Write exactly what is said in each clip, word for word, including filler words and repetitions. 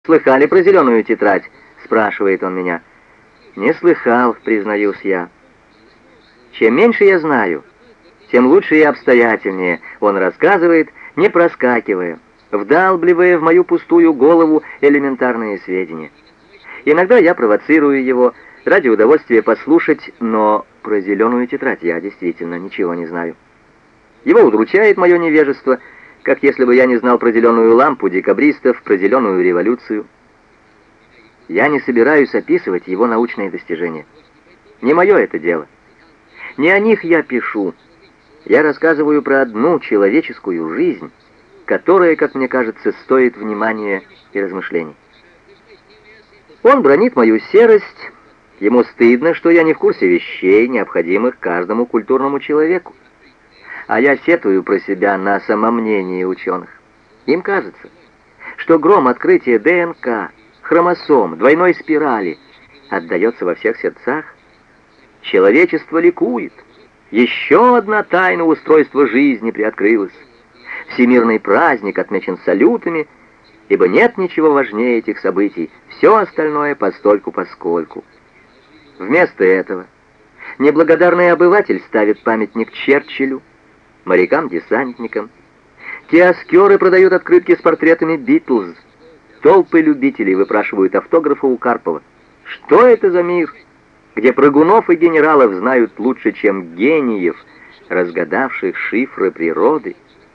«Слыхали про зеленую тетрадь?» — спрашивает он меня. «Не слыхал», — признаюсь я. Чем меньше я знаю, тем лучше и обстоятельнее он рассказывает, не проскакивая, вдалбливая в мою пустую голову элементарные сведения. Иногда я провоцирую его ради удовольствия послушать, но про зеленую тетрадь я действительно ничего не знаю. Его удручает мое невежество, как если бы я не знал про зеленую лампу декабристов, про зеленую революцию. Я не собираюсь описывать его научные достижения. Не мое это дело. Не о них я пишу. Я рассказываю про одну человеческую жизнь, которая, как мне кажется, стоит внимания и размышлений. Он бранит мою серость. Ему стыдно, что я не в курсе вещей, необходимых каждому культурному человеку. А я сетую про себя на самомнение ученых. Им кажется, что гром открытия ДНК, хромосом, двойной спирали отдается во всех сердцах. Человечество ликует. Еще одна тайна устройства жизни приоткрылась. Всемирный праздник отмечен салютами, ибо нет ничего важнее этих событий, все остальное постольку-поскольку. Вместо этого неблагодарный обыватель ставит памятник Черчиллю, морякам-десантникам. Киоскеры продают открытки с портретами Битлз. Толпы любителей выпрашивают автографы у Карпова. Что это за мир, где прыгунов и генералов знают лучше, чем гениев, разгадавших шифры природы?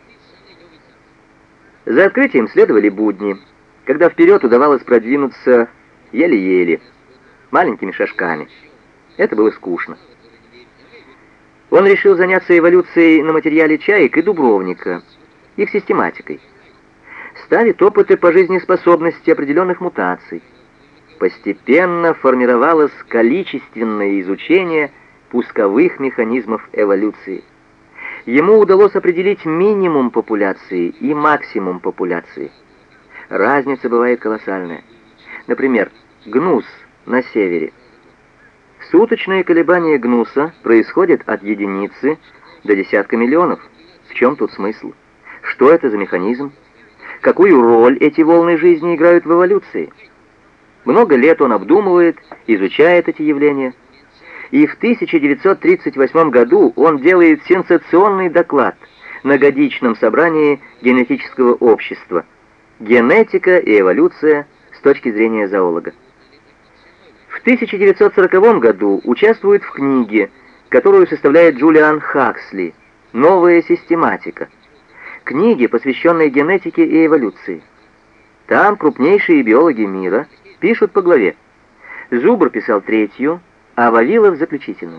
За открытием следовали будни, когда вперед удавалось продвинуться еле-еле, маленькими шажками. Это было скучно. Он решил заняться эволюцией на материале чаек и дубровника, их систематикой. Ставит опыты по жизнеспособности определенных мутаций. Постепенно формировалось количественное изучение пусковых механизмов эволюции. Ему удалось определить минимум популяции и максимум популяции. Разница бывает колоссальная. Например, гнус на севере. Суточные колебания гнуса происходят от единицы до десятка миллионов. В чем тут смысл? Что это за механизм? Какую роль эти волны жизни играют в эволюции? Много лет он обдумывает, изучает эти явления. И в тысяча девятьсот тридцать восьмом году он делает сенсационный доклад на годичном собрании генетического общества «Генетика и эволюция с точки зрения зоолога». В тысяча девятьсот сороковом году участвует в книге, которую составляет Джулиан Хаксли «Новая систематика», книге, посвященной генетике и эволюции. Там крупнейшие биологи мира пишут по главе. Зубр писал третью, а Вавилов заключительную.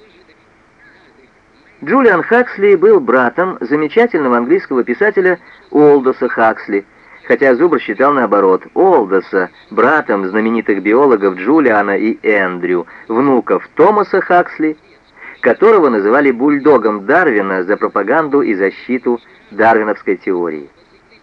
Джулиан Хаксли был братом замечательного английского писателя Олдоса Хаксли, хотя Зубр считал наоборот, Олдоса братом знаменитых биологов Джулиана и Эндрю, внуков Томаса Хаксли, которого называли бульдогом Дарвина за пропаганду и защиту дарвиновской теории.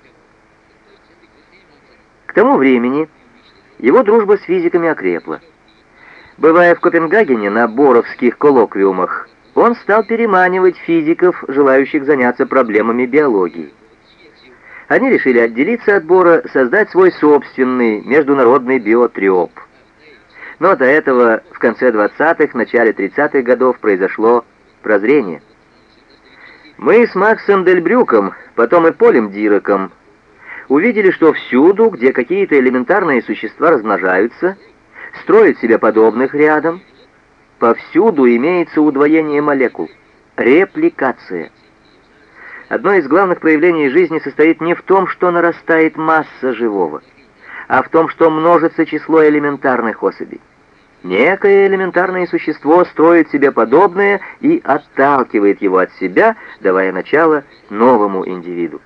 К тому времени его дружба с физиками окрепла. Бывая в Копенгагене на боровских коллоквиумах, он стал переманивать физиков, желающих заняться проблемами биологии. Они решили отделиться от Бора, создать свой собственный международный биотреп. Но до этого в конце двадцатых, начале тридцатых годов произошло прозрение. Мы с Максом Дельбрюком, потом и Полем Дираком, увидели, что всюду, где какие-то элементарные существа размножаются, строят себе подобных рядом, повсюду имеется удвоение молекул, репликация. Одно из главных проявлений жизни состоит не в том, что нарастает масса живого, а в том, что множится число элементарных особей. Некое элементарное существо строит себе подобное и отталкивает его от себя, давая начало новому индивиду.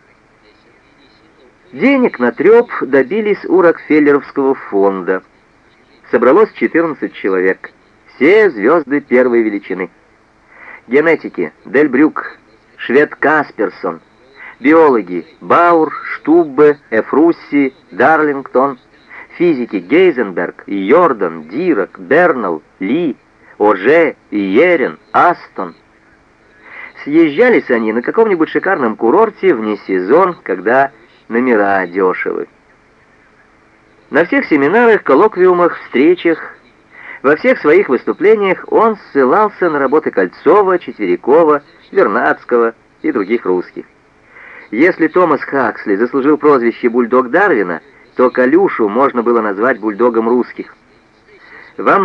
Денег на треп добились у Рокфеллеровского фонда. Собралось четырнадцать человек, все звезды первой величины. Генетики Дельбрюк, швед Касперсон, биологи Баур, Штуббе, Эфрусси, Дарлингтон, физики Гейзенберг, Йордан, Дирак, Бернелл, Ли, Оже, Иерин, Астон. Съезжались они на каком-нибудь шикарном курорте вне сезон, когда номера дешевы. На всех семинарах, коллоквиумах, встречах, во всех своих выступлениях он ссылался на работы Кольцова, Четверякова, Вернадского и других русских. Если Томас Хаксли заслужил прозвище «Бульдог Дарвина», то Колюшу можно было назвать бульдогом русских. Вам